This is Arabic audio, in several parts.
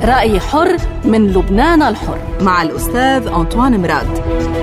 رأي حر من لبنان الحر مع الأستاذ أنطوان مراد.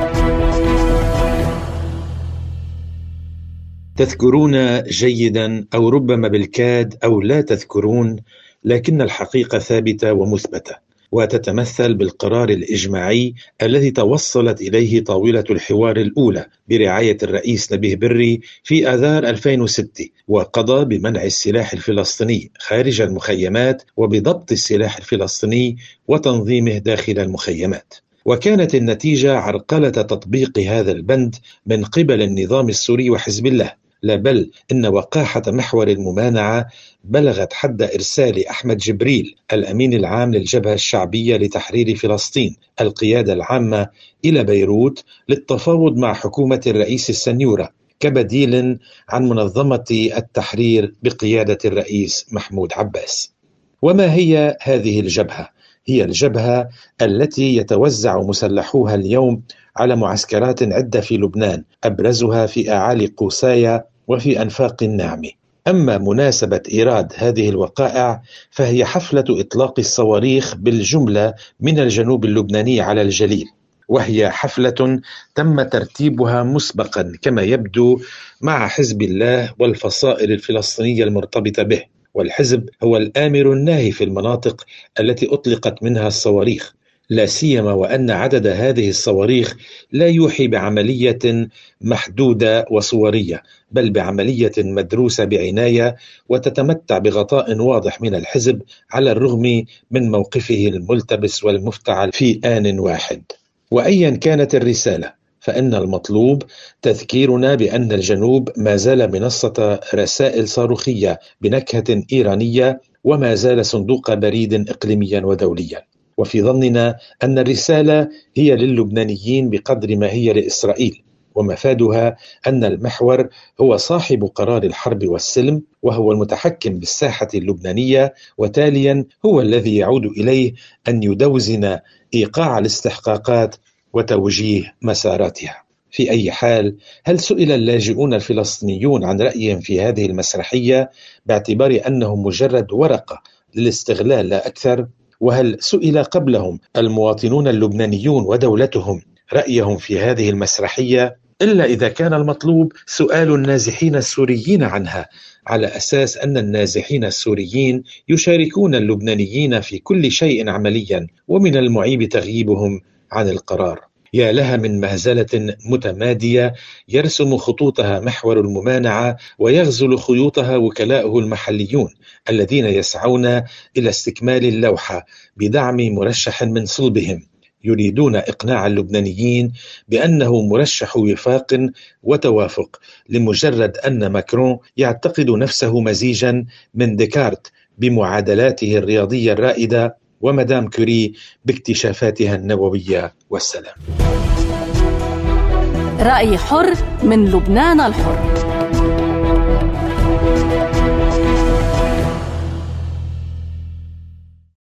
تذكرون جيدا أو ربما بالكاد أو لا تذكرون، لكن الحقيقة ثابتة ومثبتة، وتتمثل بالقرار الإجماعي الذي توصلت إليه طاولة الحوار الأولى برعاية الرئيس نبيه بري في آذار 2006، وقضى بمنع السلاح الفلسطيني خارج المخيمات وبضبط السلاح الفلسطيني وتنظيمه داخل المخيمات. وكانت النتيجة عرقلة تطبيق هذا البند من قبل النظام السوري وحزب الله، لا بل إن وقاحة محور الممانعة بلغت حد إرسال أحمد جبريل الأمين العام للجبهة الشعبية لتحرير فلسطين القيادة العامة إلى بيروت للتفاوض مع حكومة الرئيس السنيورة كبديل عن منظمة التحرير بقيادة الرئيس محمود عباس. وما هي هذه الجبهة؟ هي الجبهة التي يتوزع مسلحوها اليوم على معسكرات عدة في لبنان، أبرزها في أعالي قوسايا وفي أنفاق النعم. أما مناسبة إيراد هذه الوقائع فهي حفلة إطلاق الصواريخ بالجملة من الجنوب اللبناني على الجليل، وهي حفلة تم ترتيبها مسبقا كما يبدو مع حزب الله والفصائل الفلسطينية المرتبطة به، والحزب هو الآمر الناهي في المناطق التي أطلقت منها الصواريخ، لا سيما وأن عدد هذه الصواريخ لا يوحي بعملية محدودة وصورية، بل بعملية مدروسة بعناية وتتمتع بغطاء واضح من الحزب على الرغم من موقفه الملتبس والمفتعل في آن واحد. وأيا كانت الرسالة فإن المطلوب تذكيرنا بأن الجنوب ما زال منصة رسائل صاروخية بنكهة إيرانية، وما زال صندوق بريد إقليميا ودوليا. وفي ظننا أن الرسالة هي للبنانيين بقدر ما هي لإسرائيل، ومفادها أن المحور هو صاحب قرار الحرب والسلم، وهو المتحكم بالساحة اللبنانية، وتاليا هو الذي يعود إليه أن يدوزن إيقاع الاستحقاقات وتوجيه مساراتها. في أي حال، هل سئل اللاجئون الفلسطينيون عن رأيهم في هذه المسرحية باعتبار أنهم مجرد ورقة للاستغلال لا أكثر؟ وهل سئل قبلهم المواطنون اللبنانيون ودولتهم رأيهم في هذه المسرحية؟ إلا إذا كان المطلوب سؤال النازحين السوريين عنها، على أساس أن النازحين السوريين يشاركون اللبنانيين في كل شيء عمليا، ومن المعيب تغييبهم عن القرار. يا لها من مهزلة متمادية يرسم خطوطها محور الممانعة ويغزل خيوطها وكلاؤه المحليون الذين يسعون إلى استكمال اللوحة بدعم مرشح من صلبهم، يريدون إقناع اللبنانيين بأنه مرشح وفاق وتوافق، لمجرد أن ماكرون يعتقد نفسه مزيجا من ديكارت بمعادلاته الرياضية الرائدة ومدام كوري باكتشافاتها النووية والسلام. رأي حر من لبنان الحر.